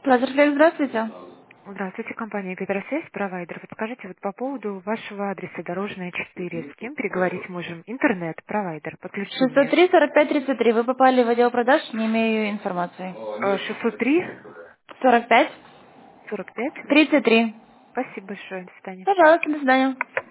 Лазерфлекс, здравствуйте. Здравствуйте, компания Гидросвязь, провайдер. Подскажите, вот по поводу вашего адреса Дорожная 4, с кем переговорить можем? Интернет, провайдер, подключение. 603-45-33. Вы попали в отдел продаж, не имею информации. 603 45 45. 33. Спасибо большое, до свидания. Пожалуйста, до свидания.